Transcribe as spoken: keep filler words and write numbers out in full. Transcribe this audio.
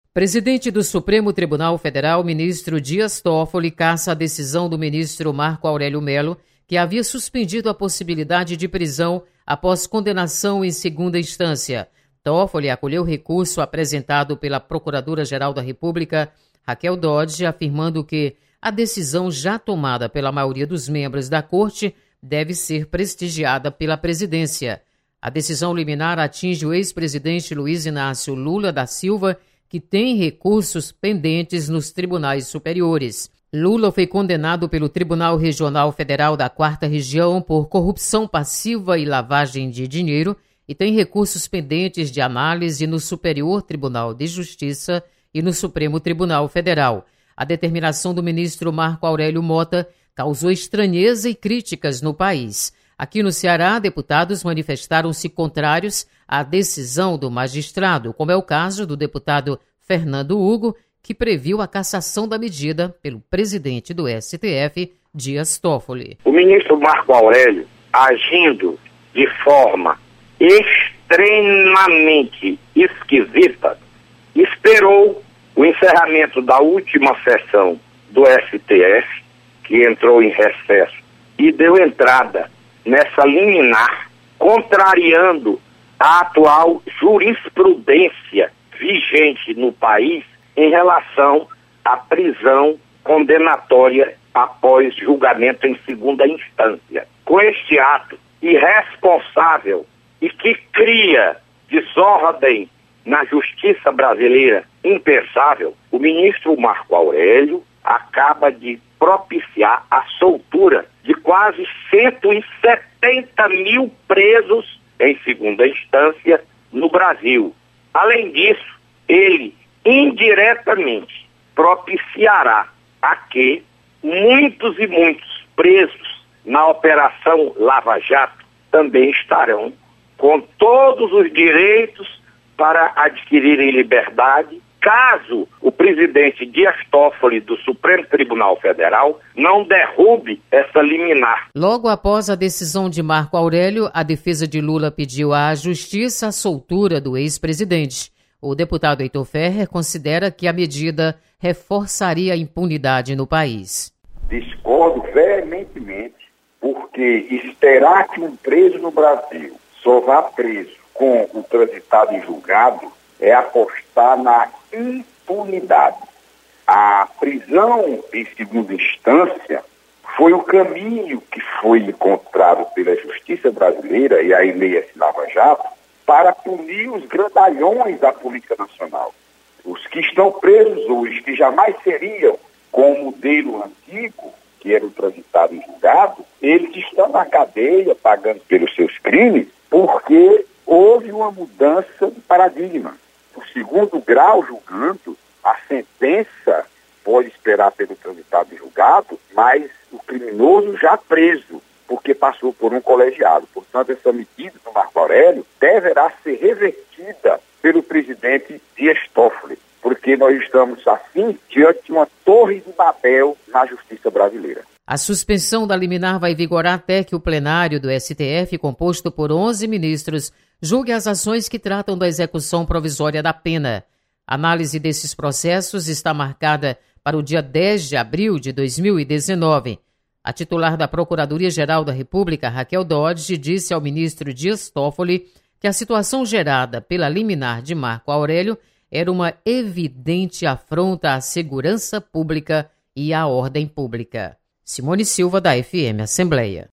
Presidente do Supremo Tribunal Federal, ministro Dias Toffoli, caça a decisão do ministro Marco Aurélio Mello, que havia suspendido a possibilidade de prisão após condenação em segunda instância. Toffoli acolheu o recurso apresentado pela Procuradora-Geral da República, Raquel Dodge, afirmando que a decisão já tomada pela maioria dos membros da Corte deve ser prestigiada pela presidência. A decisão liminar atinge o ex-presidente Luiz Inácio Lula da Silva, que tem recursos pendentes nos tribunais superiores. Lula foi condenado pelo Tribunal Regional Federal da Quarta Região por corrupção passiva e lavagem de dinheiro e tem recursos pendentes de análise no Superior Tribunal de Justiça e no Supremo Tribunal Federal. A determinação do ministro Marco Aurélio Mota causou estranheza e críticas no país. Aqui no Ceará, deputados manifestaram-se contrários à decisão do magistrado, como é o caso do deputado Fernando Hugo, que previu a cassação da medida pelo presidente do S T F, Dias Toffoli. O ministro Marco Aurélio, agindo de forma extremamente esquisita, esperou o encerramento da última sessão do S T F, que entrou em recesso, e deu entrada nessa liminar, contrariando a atual jurisprudência vigente no país em relação à prisão condenatória após julgamento em segunda instância. Com este ato irresponsável e que cria desordem na justiça brasileira impensável, o ministro Marco Aurélio acaba de propiciar a soltura de quase cento e setenta mil presos em segunda instância no Brasil. Além disso, ele indiretamente propiciará a que muitos e muitos presos na Operação Lava Jato também estarão com todos os direitos para adquirirem liberdade, caso o presidente Dias Toffoli do Supremo Tribunal Federal não derrube essa liminar. Logo após a decisão de Marco Aurélio, a defesa de Lula pediu à Justiça a soltura do ex-presidente. O deputado Heitor Ferrer considera que a medida reforçaria a impunidade no país. Discordo veementemente, porque esperar que um preso no Brasil só vá preso com o transitado em julgado é apostar na impunidade. A prisão em segunda instância foi o caminho que foi encontrado pela justiça brasileira e a Lei Lava Jato para punir os grandalhões da política nacional. Os que estão presos hoje, que jamais seriam com o modelo antigo, que era o transitado em julgado, eles estão na cadeia pagando pelos seus crimes porque houve uma mudança de paradigma. O segundo grau julgando, a sentença pode esperar pelo transitado em julgado, mas o criminoso já preso, porque passou por um colegiado. Portanto, essa medida do Marco Aurélio deverá ser revertida pelo presidente Dias Toffoli, porque nós estamos, assim, diante de uma torre de Babel na justiça brasileira. A suspensão da liminar vai vigorar até que o plenário do S T F, composto por onze ministros, julgue as ações que tratam da execução provisória da pena. A análise desses processos está marcada para o dia dez de abril de dois mil e dezenove. A titular da Procuradoria-Geral da República, Raquel Dodge, disse ao ministro Dias Toffoli que a situação gerada pela liminar de Marco Aurélio era uma evidente afronta à segurança pública e à ordem pública. Simone Silva, da F M Assembleia.